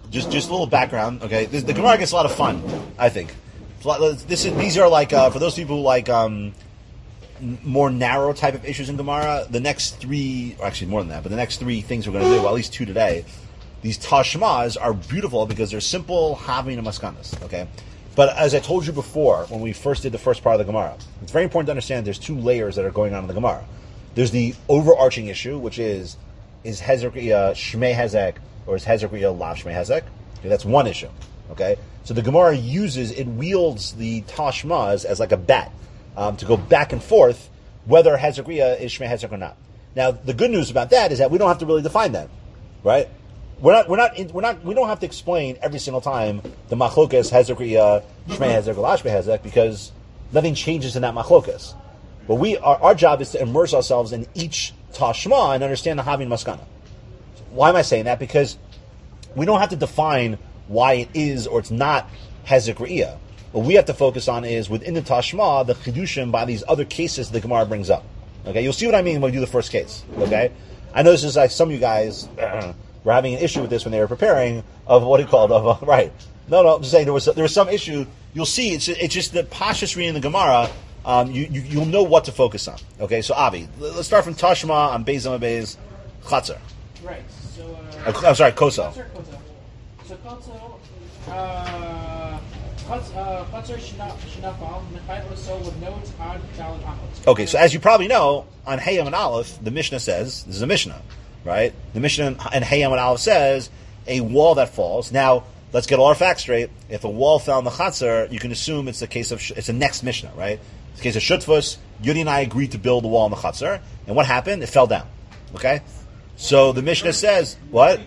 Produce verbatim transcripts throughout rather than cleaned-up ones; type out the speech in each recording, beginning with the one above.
just just a little background. Okay, this, the Gemara gets a lot of fun. I think this is these are like uh, for those people who like um, more narrow type of issues in Gemara. The next three, or actually more than that, but the next three things we're going to do, well, at least two today. These tashmas are beautiful because they're simple having a maskanas. Okay, but as I told you before when we first did the first part of the Gemara, it's very important to understand there's two layers that are going on in the Gemara. There's the overarching issue, which is is Hezekiyah Shmei Hezek or is Hezekiyah Lav Shmei Hezek? Okay, that's one issue. Okay, so the Gemara uses it wields the tashmas as like a bat um, to go back and forth whether Hezekiyah is Shmei Hezek or not. Now the good news about that is that we don't have to really define that, right? We're not, we're not, we're not, we don't have to explain every single time the machlokas Hezekiyah Shmei Hezek or Lav Shmei Hezek because nothing changes in that machlokas. But we, our, our job is to immerse ourselves in each tashma and understand the having maskana. Why am I saying that? Because we don't have to define why it is or it's not Hezek Re'iyah. What we have to focus on is within the tashma the chidushim by these other cases the Gemara brings up. Okay, you'll see what I mean when we do the first case. Okay, I know this is like some of you guys. We're having an issue with this when they were preparing of what he called of uh, right. No, no, I'm just saying there was there was some issue. You'll see it's it's just the pashas reading the Gemara. Um, you, you you'll know what to focus on. Okay, so Avi, let's start from Tashma on Beis Amabez Chatzar. Right. So uh, I'm sorry, Koso. Chatzar, Koso. So Koso, uh, Chatzar Shnafal Mechayv Oso with no Tad Daled Amos. Okay, so as you probably know, on Hayam and Aleph, the Mishnah says this is a Mishnah. Right? The Mishnah and Hayam and Aleph says a wall that falls. Now, let's get all our facts straight. If a wall fell in the Chatzar, you can assume it's the case of it's the next Mishnah, right? It's the case of Shutfus. Yudi and I agreed to build the wall in the Chatzar, and what happened? It fell down. Okay, so the Mishnah says what?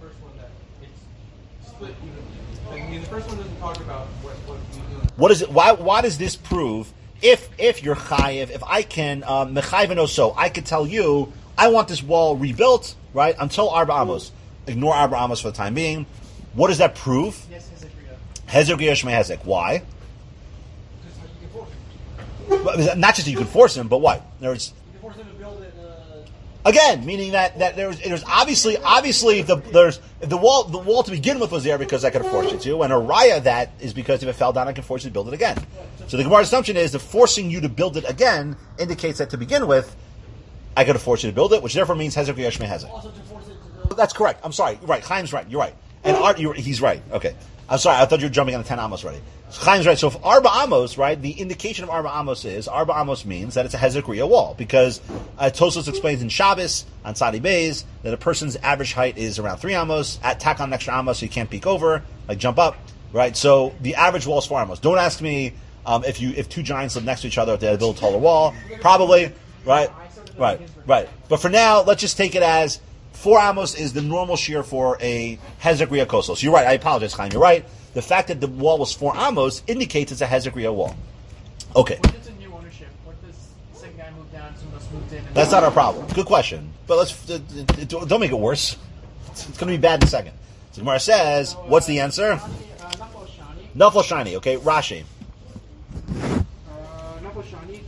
What is it? Why? Why does this prove? If if you're chayiv, if I can um, mechayv and so I could tell you. I want this wall rebuilt, right, until Arba Amos. Ignore Arba Amos for the time being. What does that prove? Yes, Hezekiyah. Hezekiyah Shmei Hezek. Why? Not just that you can force him, but what? There's, you can force him to build it. Uh... Again, meaning that, that there's there's obviously obviously if the there's if the wall the wall to begin with was there because I could have forced you to, and a raya that is because if it fell down I can force you to build it again. So the Gemara's assumption is that forcing you to build it again indicates that to begin with I could have forced you to build it, which therefore means Hezekiyah Shmei Hezek. Also to force it to build. That's correct. I'm sorry. You're right. Chaim's right. You're right. And Ar- you're, he's right. Okay. I'm sorry. I thought you were jumping on the ten Amos already. Chaim's right. So if Arba Amos, right, the indication of Arba Amos is Arba Amos means that it's a Hezekiyah wall because uh, Tosfos explains in Shabbos on Sadi Beis that a person's average height is around three Amos. At tack on an extra Amos, so you can't peek over, like jump up, right? So the average wall is four Amos. Don't ask me um, if you if two giants live next to each other if they build a taller wall. Probably, right? Right, right. But for now, let's just take it as four amos is the normal shear for a Hezekiyah Koso. So you're right. I apologize, Chaim. You're right. The fact that the wall was four amos indicates it's a Hezekiyah wall. Okay. What if it's a new ownership? What if this second guy moved down, someone else moved in? That's not our problem. Good question. But let's uh, don't make it worse. It's, it's going to be bad in a second. So Gemara says, so, uh, what's the answer? Nafal Shani. Nafal Shani. Okay, Rashi. Nafal Shani.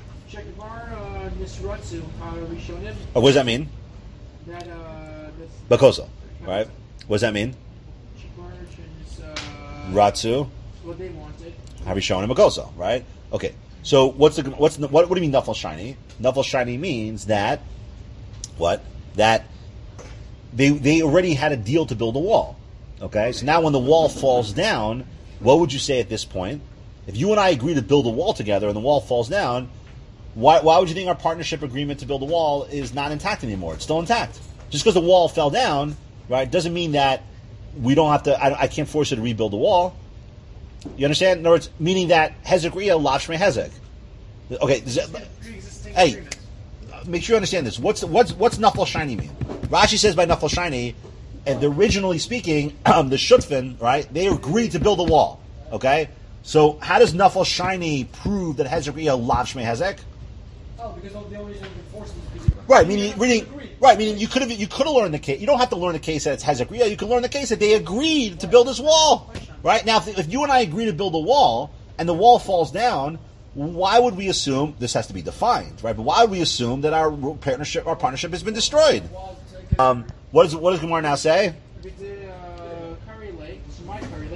Oh, what does that mean? That, uh, Bakosa, right? What does that mean? Uh, Ratsu. What they wanted. Harishon and Bakosa, right? Okay. So what's the what's the, what? What do you mean Nafal Shiny? Nafal Shiny means that what? That they they already had a deal to build a wall. Okay. So now when the wall falls down, what would you say at this point? If you and I agree to build a wall together and the wall falls down, why why would you think our partnership agreement to build a wall is not intact anymore? It's still intact. Just because the wall fell down, right, doesn't mean that we don't have to. I, I can't force you to rebuild the wall. You understand? In other words, meaning that Hezekiyah Lav Shmei Hezek. Okay. That, hey, make sure you understand this. What's what's what's Nafal Shiny mean? Rashi says by Nafal Shiny, and originally speaking, um, the Shutfin, right? They agreed to build a wall. Okay. So how does Nafal Shiny prove that Hezekiyah Lav Shmei Hezek? Oh, because the only reason you can force it is because right, meaning, meaning, right, meaning you could have you could have learned the case. You don't have to learn the case that it's Hezekiyah. You can learn the case that they agreed to build this wall. Right now, if, if you and I agree to build a wall and the wall falls down, why would we assume this has to be defined, right? But why would we assume that our partnership our partnership has been destroyed? Um, what does what does Gemara now say? If it's a uh, Kari Lake,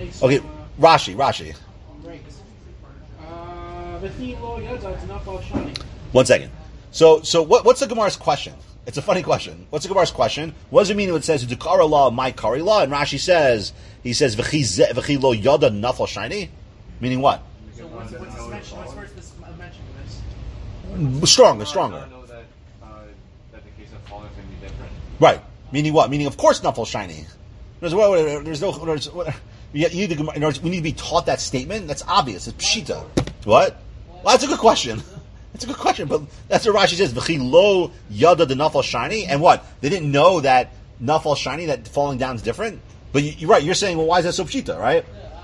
Okay, so, Okay, uh, Rashi, Rashi. right. Uh, V'chi lo yada t'nafal shani. One second. So, so what, what's the Gemara's question? It's a funny question. What's the Gemara's question? What does it mean when it says "Dekara law, my kari law"? And Rashi says, he says "V'chi ze- v'chi lo yada nafal shiny," meaning what? So what's, what's this mention? What's first this mention of this? Stronger, I stronger. don't know that, uh, that the case of falling can be different. Right. Meaning what? Meaning, of course, nafal shiny. There's, there's no. There's, you need to, in order, we need to be taught that statement. That's obvious. It's pshita. What? Well, that's a good question. That's a good question, but that's what Rashi says. V'chi lo yada the nafal shiny, and what? They didn't know that nafal shiny, that falling down is different. But you, you're right. You're saying, well, why is that so pshita, right?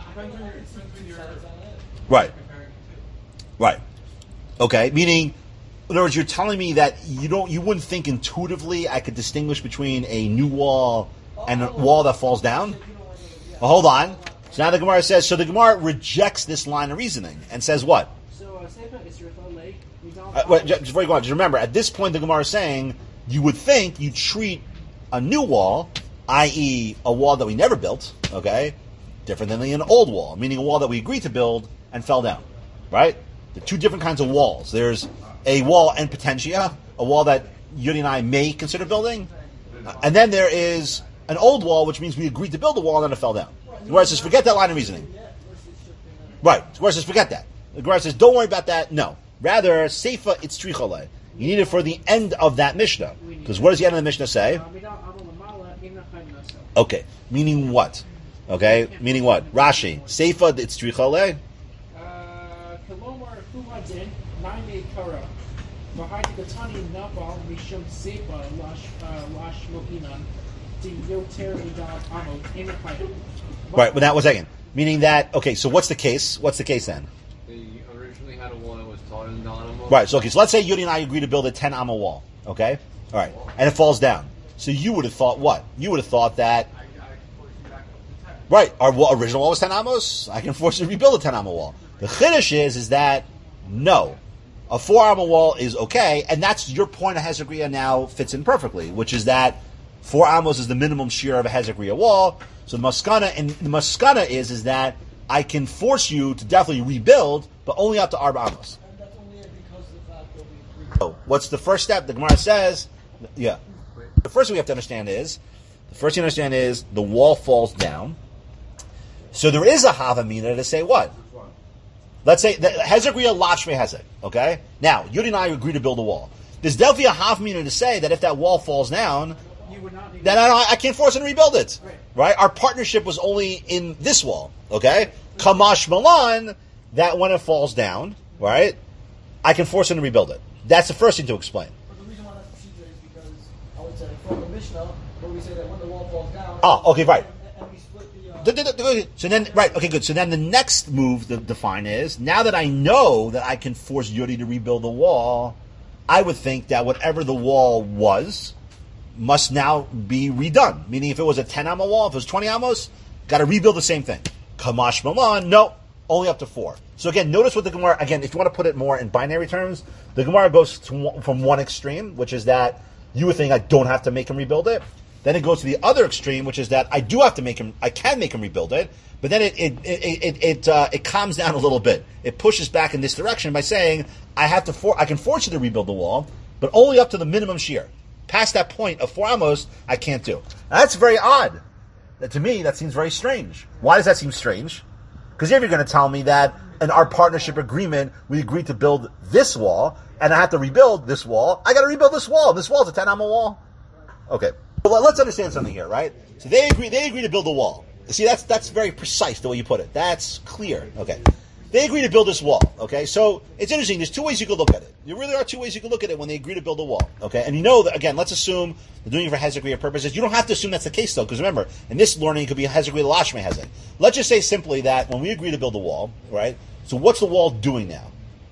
Right. Right. Okay. Meaning, in other words, you're telling me that you don't, you wouldn't think intuitively I could distinguish between a new wall and a wall that falls down. Well, hold on. So now the Gemara says. So the Gemara rejects this line of reasoning and says what? So uh, Sefer is Rithal Lake. We don't. Uh, wait, just before you go on, just remember, at this point, the Gemara is saying you would think you treat a new wall, that is, a wall that we never built, okay, different than an old wall, meaning a wall that we agreed to build and fell down, right? The two different kinds of walls. There's a wall en potentia, a wall that Yudi and I may consider building, uh, and then there is an old wall, which means we agreed to build a wall and then it fell down. The Gemara says, forget that line of reasoning. Right. The Gemara says, forget that. The Gemara says, don't worry about that. No. Rather, Seifa it's trichole. You need it for the end of that Mishnah. Because what does the end of the Mishnah say? Okay. Meaning what? Okay. Meaning what? Rashi. Seifa it's trichole. Kalomar Kumadin, nine day kara. Vahati Gatani Nabal, Mishum Sepa, Lash Mokinan, to Yoter Idam Amot, in the Right, but that was second. Meaning that, okay, so what's the case? What's the case then? They originally had a wall that was taller than the animal. Right, so okay, so let's say Yudi and I agree to build a ten amma wall, okay? All right, and it falls down. So you would have thought what? You would have thought that, right, our wall, original wall was ten amos, I can force you to rebuild a ten amma wall. The chiddush is, is that, no, a four amma wall is okay, and that's your point of Hezekriya now fits in perfectly, which is that four amos is the minimum shear of a Hezekriya wall. So the maskana and the maskana is is that I can force you to definitely rebuild, but only up to arba amos. And that's only because of the fact that we agree. So what's the first step? The Gemara says, yeah. The first thing we have to understand is, the first thing to understand is the wall falls down. So there is a havamina to say what? Let's say that Hezekriya lachme hezek. Okay. Now Yudi and I agree to build a wall. There's definitely a havamina to say that if that wall falls down, You would not need then I, don't, I can't force him to rebuild it. Right. Right? Our partnership was only in this wall. Okay? Kamash Malan, that when it falls down, right, I can force him to rebuild it. That's the first thing to explain. But the reason why that's procedure is because I would say from the Mishnah, where we say that when the wall falls down, Ah, okay, right. and, and we split the. Uh, D- d- d- d- So then, right, okay, good. So then the next move to define is, now that I know that I can force Yudi to rebuild the wall, I would think that whatever the wall was, must now be redone. Meaning if it was a ten amma wall, if it was twenty amos, got to rebuild the same thing. Kamash Malan, no, only up to four. So again, notice what the Gemara, again, if you want to put it more in binary terms, the Gemara goes to, from one extreme, which is that you would think I don't have to make him rebuild it. Then it goes to the other extreme, which is that I do have to make him, I can make him rebuild it, but then it it it it it, uh, it calms down a little bit. It pushes back in this direction by saying I have to for, I can force you to rebuild the wall, but only up to the minimum shear. Past that point of four amos, I can't do. Now, that's very odd. That, to me, that seems very strange. Why does that seem strange? Because if you're going to tell me that in our partnership agreement, we agreed to build this wall, and I have to rebuild this wall, I got to rebuild this wall. This wall is a ten amma wall. Okay. Well, let's understand something here, right? So they agree, they agree to build the wall. See, that's, that's very precise the way you put it. That's clear. Okay. They agree to build this wall, okay? So, it's interesting, there's two ways you could look at it. There really are two ways you could look at it when they agree to build a wall, okay? And you know that, again, let's assume they're doing it for Hezekriya purposes. You don't have to assume that's the case, though, because remember, in this learning, it could be Hezekriya Lashme Hezek. Let's just say simply that when we agree to build a wall, right? So what's the wall doing now?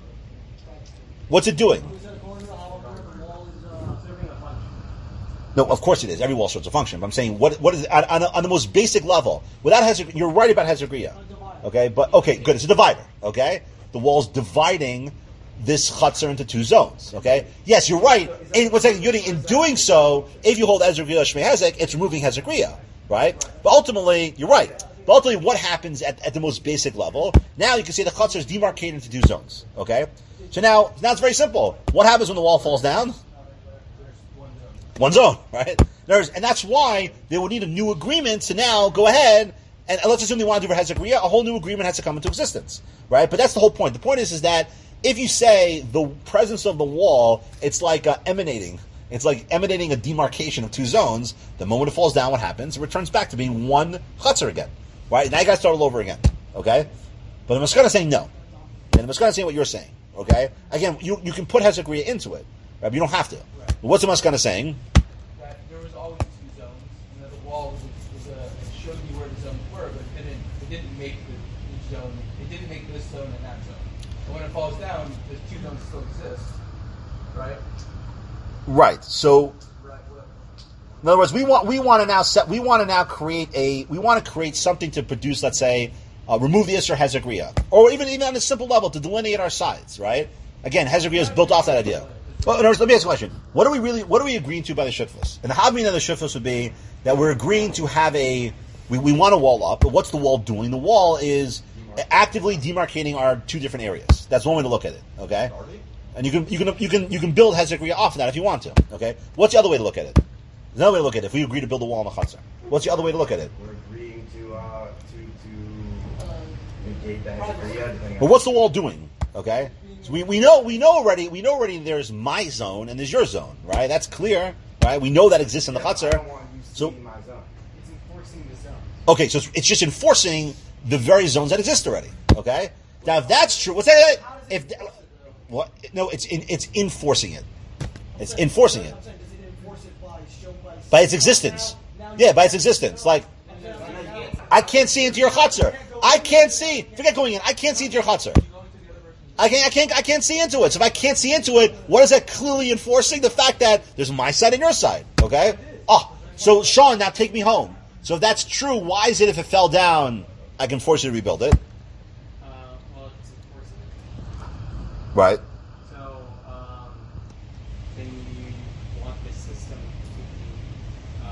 What's it doing? we said according to the halacha, the wall is uh, serving a function. No, of course it is. Every wall serves a function. But I'm saying, what what is on, on, on the most basic level? Without Hezekriya, you're right about Hezekriya. Okay, but, okay, good. It's a divider, okay? The wall's dividing this chutzner into two zones, okay? Yes, you're right. In, what's that, Yudi, in doing so, if you hold Hezekriya Shmei Hezek, it's removing Hezekriya, right? But ultimately, you're right. But But ultimately, what happens at, at the most basic level? Now you can see the chutzner is demarcated into two zones. Okay, so now now it's very simple. What happens when the wall falls down? One zone, right? There's, and that's why they would need a new agreement to now go ahead and, and let's assume they want to do for Hezekiah, a whole new agreement has to come into existence, right? But that's the whole point. The point is, is that if you say the presence of the wall, it's like uh, emanating. It's like emanating a demarcation of two zones. The moment it falls down, what happens? It returns back to being one chutzner again, right? Now you got to start all over again, okay? But the Maskana is saying no. And the Maskana is saying what you're saying, okay? Again, you, you can put Hezekiah into it, right? But you don't have to. But what's the Maskana saying? That there was always two zones, and that the wall was, was a, it showed you where the zones were, but it didn't, it didn't make the, each zone, it didn't make this zone and that zone. But when it falls down, the two zones still exist, right? Right. So, in other words, we want we want to now set we want to now create a we want to create something to produce. Let's say, uh, remove the Isser Hezekiah, or even even on a simple level to delineate our sides. Right. Again, Hezekiah is built off that idea. Well, in other words, let me ask you a question: What are we really what are we agreeing to by the shutfus? And the having of the shutfus would be that we're agreeing to have a we, we want a wall up, but what's the wall doing? The wall is actively demarcating our two different areas. That's one way to look at it. Okay. And you can you can you can you can build Hezekiah off of that if you want to. Okay, what's the other way to look at it? There's another way to look at it. If we agree to build a wall on the chutzner, what's the other way to look at it? We're agreeing to uh, to to negate the Hezekiah. But what's the wall doing? Okay, so we, we know we know already we know already there's my zone and there's your zone, right? That's clear, right? We know that exists in the yeah, chutzner. So It's enforcing the zone. Okay, so it's, it's just enforcing the very zones that exist already. Okay, now if that's true, what's that? If what? No, it's in, it's enforcing it. It's enforcing it by its existence. Yeah, by its existence. Like, I can't see into your chutzner. I can't see. Forget going in. I can't see into your chutzner. I can't. I can't. I can't see into it. So if I can't see into it, what is that clearly enforcing? The fact that there's my side and your side. Okay. Oh, so Sean, now take me home. So if that's true, why is it if it fell down, I can force you to rebuild it? Right. So, um, then you want the system to be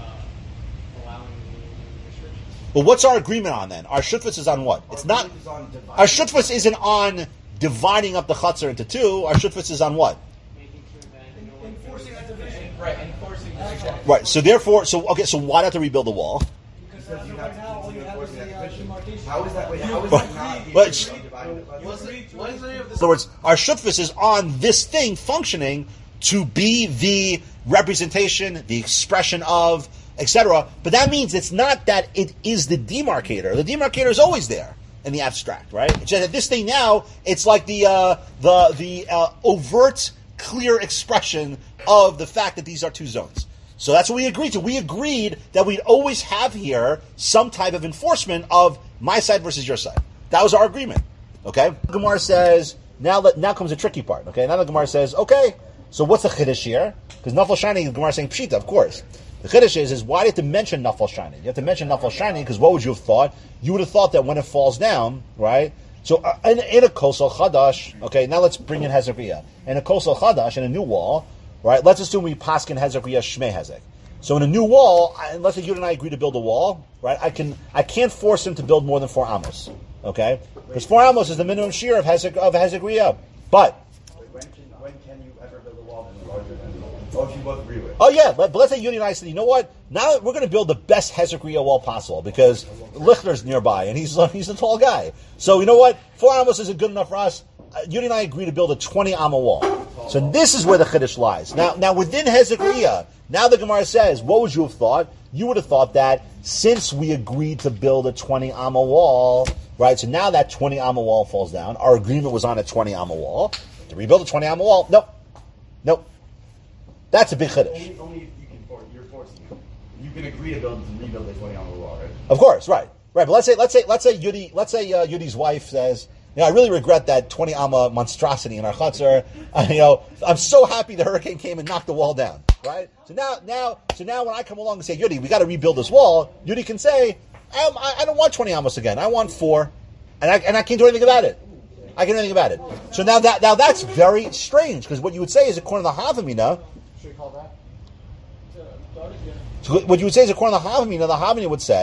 uh, allowing the restrictions. Well, what's our agreement on then? Our shutfus is on what? It's not. Our shutfus isn't on dividing up the chutzner into two. Our shutfus is on what? Making sure that no one Enforcing goes- that division. Right, enforcing the division. Right. So therefore, so okay. So why not to rebuild the wall? Because you have to Now, all continue you have is enforcing that the, uh, division. demarcation. How is that? Wait, how is But- that not? but it's- Wasn't, wasn't any of In this other words, our shutfus is on this thing functioning to be the representation, the expression of, et cetera. But that means it's not that it is the demarcator. The demarcator is always there in the abstract, right? It's just that this thing now, it's like the uh, the the uh, overt, clear expression of the fact that these are two zones. So that's what we agreed to. We agreed that we'd always have here some type of enforcement of my side versus your side. That was our agreement. Okay? Gemara says, now that now comes the tricky part. Okay? Now the Gemara says, okay, so what's the chiddush here? Because Nafal Shani, the Gemara is saying Pshita, of course. The chiddush is, is why do you have to mention Nafal Shani? You have to mention Nafal Shani because what would you have thought? You would have thought that when it falls down, right? So uh, in, in a kosel chadash, okay, now let's bring in Hezekiah. In a kosel chadash, in a new wall, right? Let's assume we paskin Hezekiah Shmei Hezek. So in a new wall, I- unless you and I agree to build a wall, right? I can I can't force him to build more than four amos, okay? Because four amos is the minimum shear of Hezek of Hezekiah. But When can, when can you ever build a wall that's larger than? Oh, if you both agree with. oh yeah, but, but let's say Yudi and I said, you know what? Now we're going to build the best Hezekiah wall possible because Lichter's nearby and he's he's a tall guy. So you know what? Four amos isn't good enough for us. Uh, Yudi and I agree to build a twenty amma wall. So this is where the chiddush lies. Now, now within Hezekiah, now the Gemara says, what would you have thought? You would have thought that since we agreed to build a twenty amma wall, right? So now that twenty amma wall falls down. Our agreement was on a twenty amma wall to rebuild a twenty amma wall. Nope, nope. That's a big chiddush. Only, only if you can force. You're forcing it. You can agree to build to rebuild the twenty on the wall, right? Of course, right, right. But let's say, let's say, let's say Yudi, let's say uh, Yudi's wife says, you know, I really regret that twenty amma monstrosity in our chutzner. Uh, you know, I'm so happy the hurricane came and knocked the wall down, right? So now, now, so now, when I come along and say, Yudi, we got to rebuild this wall, Yudi can say, I, I, I don't want twenty amos again. I want four, and I and I can't do anything about it. I can't do anything about it. So now that now that's very strange because what you would say is according to the Havamina. Should we call that? So what you would say is according to the Havamina, the Havamina would say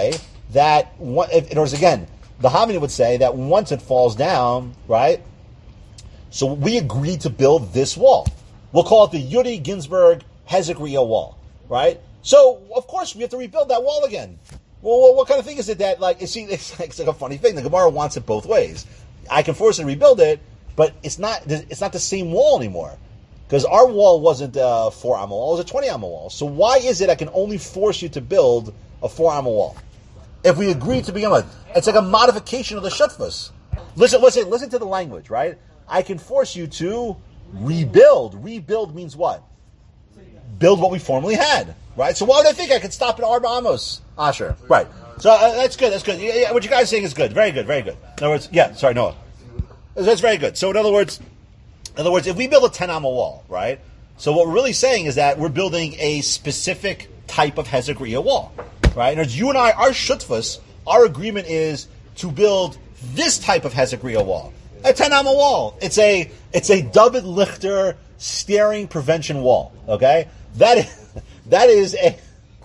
that, one, if, in other words, again, the Havamina would say that once it falls down, right, so we agreed to build this wall. We'll call it the Yuri Ginsburg Hezekiah wall, right? So, of course, we have to rebuild that wall again. Well, what kind of thing is it that, like, you see, it's like, it's like a funny thing. The Gemara wants it both ways. I can force it to rebuild it, but it's not it's not the same wall anymore. Because our wall wasn't a four amma wall, it was a twenty amma wall. So why is it I can only force you to build a four amma wall? If we agree to begin with, it's like a modification of the Shutfus. Listen, listen, listen to the language, right? I can force you to rebuild. Rebuild means what? Build what we formerly had, right? So why would I think I could stop at Arba Amos? Asher, right. So uh, that's good, that's good. Yeah, yeah, what you guys are saying is good. Very good, very good. In other words, yeah, sorry, Noah. That's very good. So in other words, in other words, if we build a ten amma wall, right? So what we're really saying is that we're building a specific type of Hezekiah wall, right? In other words, you and I, our shutfus, our agreement is to build this type of Hezekiah wall. A ten amma wall. It's a it's a David Lichter staring prevention wall. Okay? That is that is a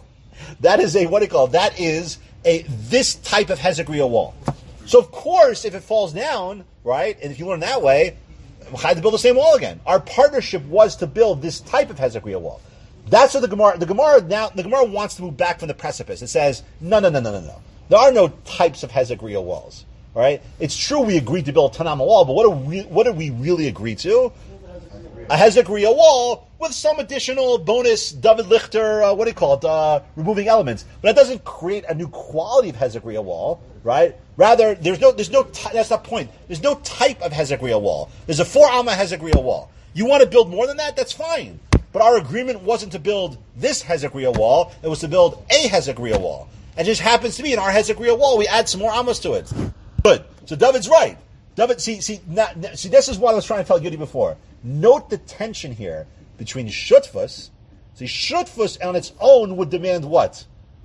that is a what do you call it? That is a this type of Hezekiah wall. So of course, if it falls down, right, and if you learn that way, we had to build the same wall again. Our partnership was to build this type of Hezekiah wall. That's what the Gemara. The Gemara now. The Gemara wants to move back from the precipice. It says, no, no, no, no, no, no. There are no types of Hezekiah walls. All right. It's true we agreed to build a Tanama wall, but what do we? What did we really agree to? A Hezekiah wall with some additional bonus David Lichter. Uh, what do you call it? Uh, removing elements, but that doesn't create a new quality of Hezekiah wall, right? Rather, there's no, there's no. Ty- that's the point. There's no type of Hezekiah wall. There's a four amma Hezekiah wall. You want to build more than that? That's fine. But our agreement wasn't to build this Hezekiah wall. It was to build a Hezekiah wall. And it just happens to be in our Hezekiah wall, we add some more ammas to it. Good. So David's right. David, see, see, not, see. This is what I was trying to tell Yudi before. Note the tension here between shutfus. See, shutfus on its own would demand what?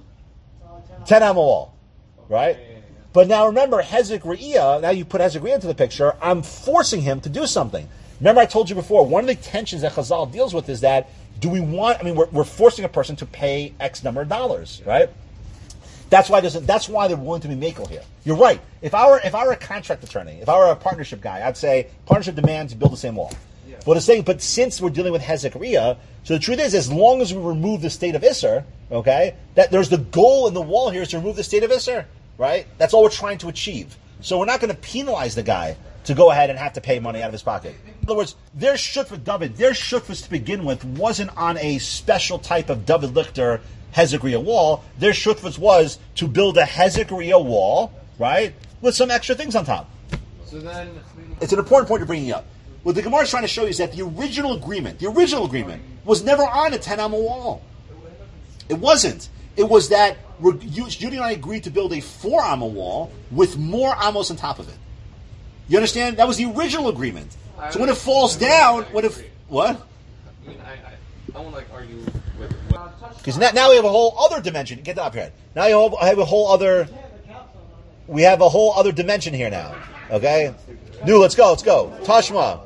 Ten amma wall, right? But now remember, Hezekiah. Now you put Hezekiah into the picture. I'm forcing him to do something. Remember, I told you before. One of the tensions that Chazal deals with is that do we want? I mean, we're, we're forcing a person to pay X number of dollars, right? That's why there's a, that's why they're willing to be makel here. You're right. If I were if I were a contract attorney, if I were a partnership guy, I'd say partnership demands to build the same wall. Yeah. But it's saying, but since we're dealing with Hezekiah, so the truth is, as long as we remove the state of Isser, okay, that there's the goal in the wall here is to remove the state of Isser, right? That's all we're trying to achieve. So we're not going to penalize the guy to go ahead and have to pay money out of his pocket. In other words, their shutfus David, their shutfus to begin with wasn't on a special type of David Lichter Hezekiah wall. Their shutfus was to build a Hezekiah wall, right, with some extra things on top. So then, it's an important point you're bringing up. What the Gemara is trying to show you is that the original agreement, the original agreement, was never on a ten amma wall. It wasn't. It was that Judy and I agreed to build a four amma wall with more amos on top of it. You understand? That was the original agreement. So when it falls down, when it what? I mean, I, I, I won't like argue with. Because now, now we have a whole other dimension. Get that up here. Now you have a whole other. We have a whole other dimension here now. Okay, new. Let's go. Let's go. Tashma.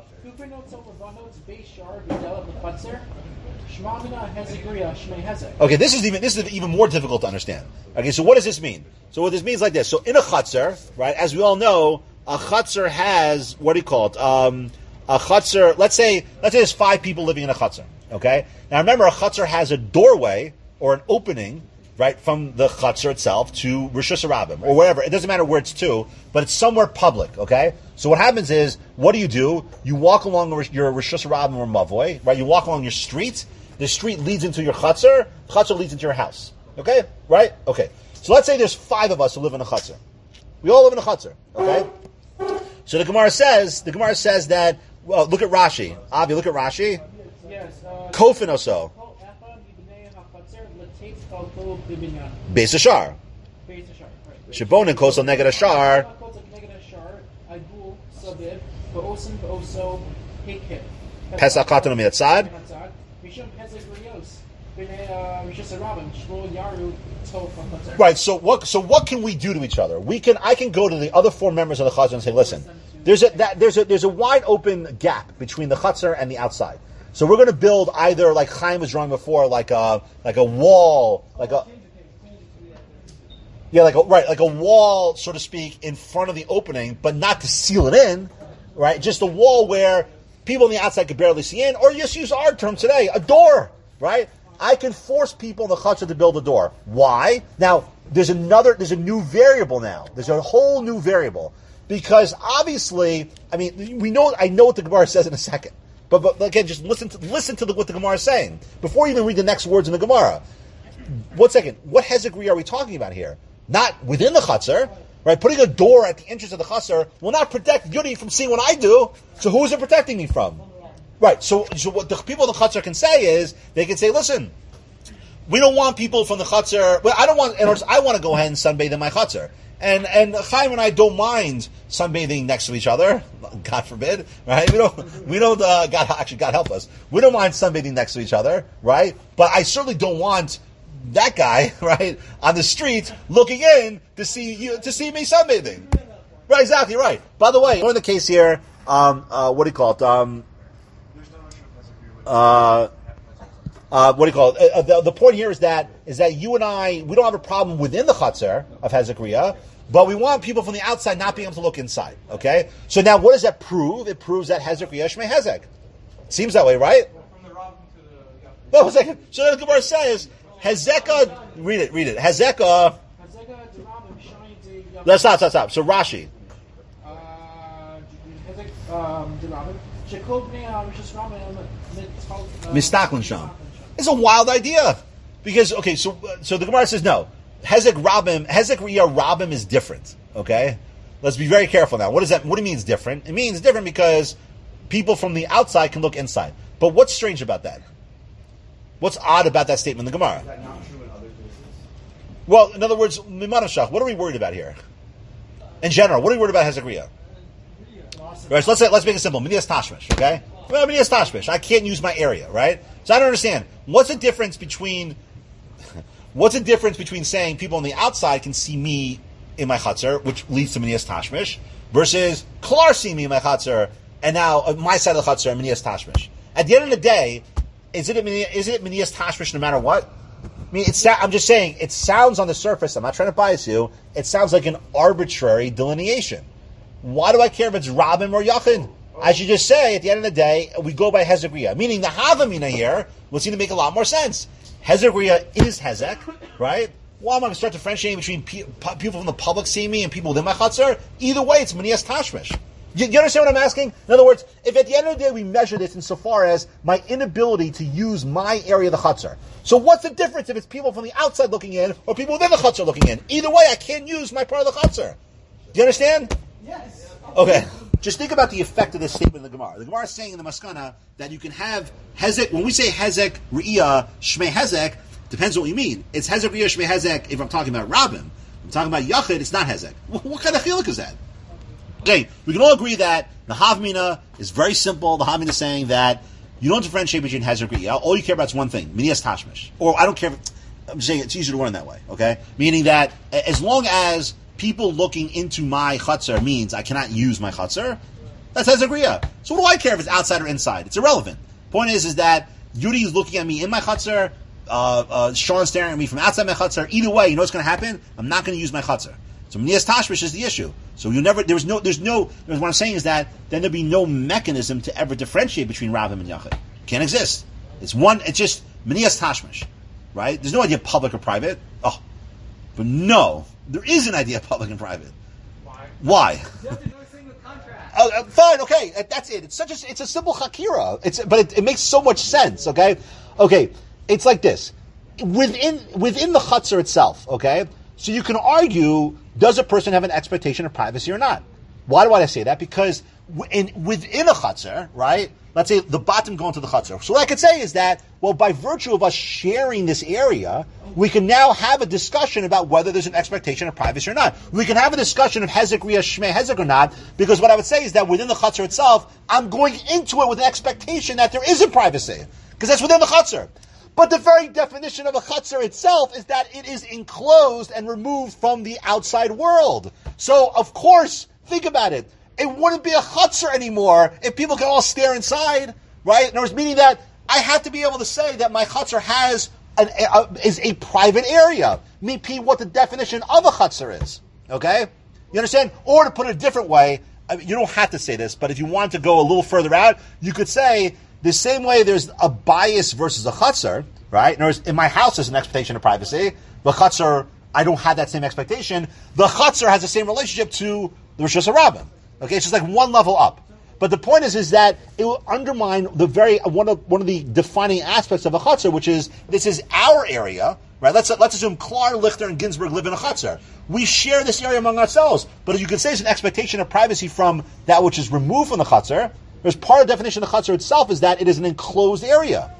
Okay, this is even this is even more difficult to understand. Okay, so what does this mean? So what this means is like this. So in a chutzner, right? As we all know, a chutzner has what do you call it? Um, a chutzner. Let's say let's say there's five people living in a chutzner. Okay. Now remember, a chutzner has a doorway or an opening, right, from the chutzner itself to Rishus Harabim or wherever. It doesn't matter where it's to, but it's somewhere public. Okay. So what happens is, what do you do? You walk along your Rishus Harabim or Mavoy, right? You walk along your street. The street leads into your chutzner. Chutzner leads into your house. Okay. Right. Okay. So let's say there's five of us who live in a chutzner. We all live in a chutzner. Okay. So the Gemara says, the Gemara says that. Well, look at Rashi. Avi, look at Rashi. Yes. Uh, Kofin also. Beis Hashar. Shabonin kosel neged Hashar. Pesach katan miyatzad. Right. So what? So what can we do to each other? We can. I can go to the other four members of the chutzner and say, listen, there's a that, there's a there's a wide open gap between the chutzner and the outside. So we're going to build either, like Chaim was drawing before, like a like a wall, like a Yeah, like a, right, like a wall, so to speak, in front of the opening, but not to seal it in, right? Just a wall where people on the outside could barely see in, or just use our term today, a door, right? I can force people in the chutzner to build a door. Why? Now, there's another, there's a new variable now. There's a whole new variable. Because obviously, I mean, we know, I know what the Gemara says in a second. But, but again, just listen to, listen to the, what the Gemara is saying. Before you even read the next words in the Gemara. One second, what hezekri are we talking about here? Not within the chutzner, right? Putting a door at the entrance of the chutzner will not protect Yudi from seeing what I do. So who is it protecting me from? Right, so, so what the people in the chutzner can say is, they can say, listen, we don't want people from the chutzner, well, I don't want, in other words, I want to go ahead and sunbathe in my chutzner. And, and Chaim and I don't mind sunbathing next to each other, God forbid, right? We don't, we don't, uh, God, actually, God help us. We don't mind sunbathing next to each other, right? But I certainly don't want that guy, right, on the street looking in to see you, to see me sunbathing. Right, exactly, right. By the way, in the case here, um, uh, what do you call it? Um, uh, uh, what do you call it? Uh, the, the point here is that, is that you and I, we don't have a problem within the chutzner of Hezekriya, but we want people from the outside not being able to look inside, okay? So now what does that prove? It proves that Hezekriya Shmei Hezek. Seems that way, right? From the Rav to the... No, one second. So then the Gemara says, Hezekah, read it, read it. Hezekah, let's stop, stop, stop. So Rashi. Mistaklin Sham. It's a wild idea. Because, okay, so so the Gemara says no. Hezek Rabim, Hezek Riyah Rabim is different. Okay? Let's be very careful now. What does that, what do it mean it's different? It means different because people from the outside can look inside. But what's strange about that? What's odd about that statement in the Gemara? Is that not true in other cases? Well, in other words, Mimanashach, what are we worried about here? In general, what are we worried about Hezek Riyah? Right, so let's say, let's make it simple. Minias Tashmish, okay? Well, Minias Tashmish. I can't use my area, right? So I don't understand. What's the difference between, what's the difference between saying people on the outside can see me in my chutzner, which leads to Minias Tashmish, versus Klar seeing me in my chutzner, and now uh, my side of the chutzner, Minias Tashmish. At the end of the day, is it a, is it Minias Tashmish no matter what? I mean, it's, I'm just saying, it sounds on the surface, I'm not trying to bias you, it sounds like an arbitrary delineation. Why do I care if it's Rabim or Yachin? I should just say, at the end of the day, we go by Hezek Riyah. Meaning the Havamina here would seem to make a lot more sense. Hezek Riyah is Hezek, right? Well, I'm going to start differentiating between pe- pe- people from the public seeing me and people within my chutzner. Either way, it's Minias Tashmish. You, you understand what I'm asking? In other words, if at the end of the day we measure this insofar as my inability to use my area of the chutzner. So what's the difference if it's people from the outside looking in or people within the chutzner looking in? Either way, I can't use my part of the chutzner. Do you understand? Yes. Okay. Just think about the effect of this statement in the Gemara. The Gemara is saying in the Maskana that you can have Hezek, when we say Hezek, Re'iyah, Shmei Hezek, depends on what you mean. It's Hezek, Re'iyah, Shmei Hezek if I'm talking about Rabim. If I'm talking about Yachid, it's not Hezek. What, what kind of chiluk is that? Okay, we can all agree that the Havmina is very simple. The Havmina is saying that you don't differentiate between Hezek, Re'iyah. All you care about is one thing, Minias Tashmish. Or I don't care, if, I'm just saying it's easier to learn that way, okay? Meaning that as long as people looking into my chutzner means I cannot use my chutzner, that's Hezek Riyah. So what do I care if it's outside or inside? It's irrelevant. Point is, is that Yudi is looking at me in my chutzner, uh, uh, Sean staring at me from outside my chutzner. Either way, you know what's going to happen? I'm not going to use my chutzner. So Minias Tashmish is the issue. So you never, there's no, there's no, what I'm saying is that then there'll be no mechanism to ever differentiate between Rabim and Yachid. Can't exist. It's one, it's just Minias Tashmish. Right? There's no idea of public or private. Oh. But no, there is an idea of public and private. Why? Why? You have to do a thing with contract. Uh, uh, fine, okay, uh, that's it. It's such a, it's a simple chakira. It's, but it, it makes so much sense. Okay, okay. It's like this within within the chutzner itself. Okay, so you can argue: does a person have an expectation of privacy or not? Why do I say that? Because in within a chutzner, right? Let's say the bottom going to the chutzner. So what I could say is that, well, by virtue of us sharing this area, we can now have a discussion about whether there's an expectation of privacy or not. We can have a discussion of Hezek Riyah Shmei Hezek or not, because what I would say is that within the chutzner itself, I'm going into it with an expectation that there isn't privacy, because that's within the chutzner. But the very definition of a chutzner itself is that it is enclosed and removed from the outside world. So, of course, think about it. It wouldn't be a chutzner anymore if people can all stare inside, right? In other words, meaning that I have to be able to say that my chutzner has an, a, is a private area. Mipi, what the definition of a chutzner is. Okay? You understand? Or to put it a different way, I mean, you don't have to say this, but if you want to go a little further out, you could say the same way there's a bias versus a chutzner, right? In other words, in my house there's an expectation of privacy. The chutzner, I don't have that same expectation. The chutzner has the same relationship to the Rosh Hashanah. Okay, it's just like one level up. But the point is, is that it will undermine the very one of one of the defining aspects of a chutzner, which is this is our area, right? Let's let's assume Klar, Lichter, and Ginsburg live in a chutzner. We share this area among ourselves, but you could say it's an expectation of privacy from that which is removed from the chutzner. There's part of the definition of the chutzner itself is that it is an enclosed area.